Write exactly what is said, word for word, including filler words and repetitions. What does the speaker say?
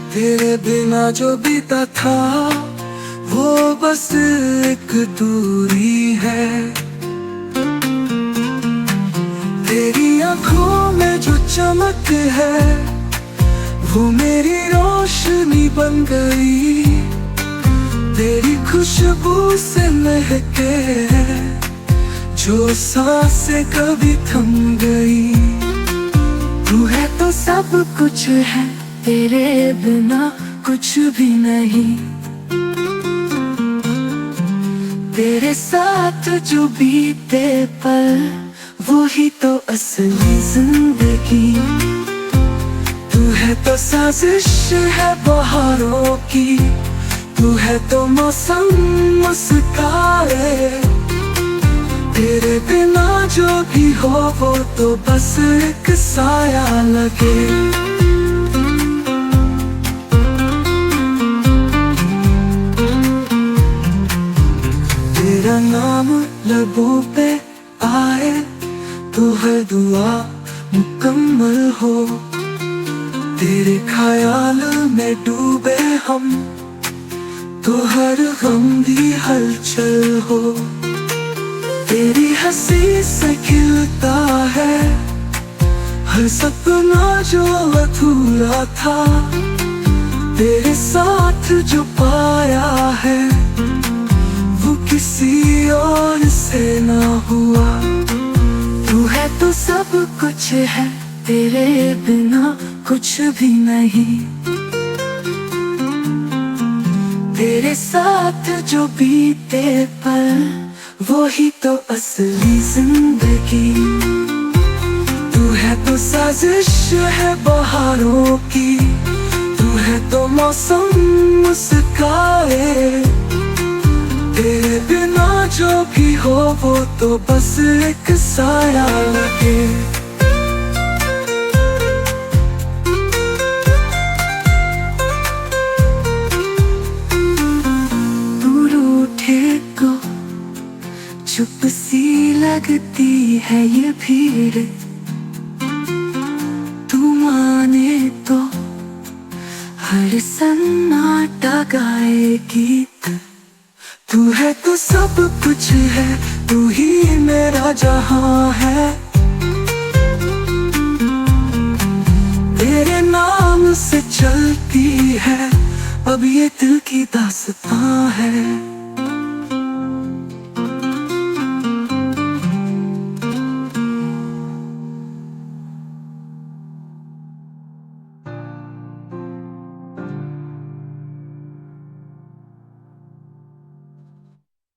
तेरे बिना जो बीता था वो बस एक दूरी है। तेरी आंखों में जो चमक है वो मेरी रोशनी बन गई। तेरी खुशबू से महके जो सांसें कभी थम गई। तू है तो सब कुछ है, तेरे बिना कुछ भी नहीं। तेरे साथ जो बीते पल वो ही तो असली जिंदगी। तू है तो साजिश है बहारों की, तू है तो मौसम मुस्काए। तेरे बिना जो भी हो वो तो बस एक साया लगे। तेरा नाम लबों पे आए तो हर दुआ मुकम्मल हो। तेरे ख्याल में डूबे हम तो हर गम भी हलचल हो। तेरी हंसी से खिलता है हर सपना जो अधूरा था। तेरे साथ जो पाया है वो किसी और से ना हुआ। तू है तो सब कुछ है, तेरे बिना कुछ भी नहीं। तेरे साथ जो बीते पल वो ही तो असली जिंदगी। तू है तो साजिश है बहारों की, तू है तो मौसम मुस्काए। तेरे बिना जो भी हो वो तो बस एक साया लगे। तू रूठे को चुप सी लगती है ये भीड़, तू माने तो हर सन्नाटा गाए गीत। तू है तो सब कुछ है, तू ही मेरा जहां है। तेरे नाम से चलती है अब ये दिल की दास्तां है।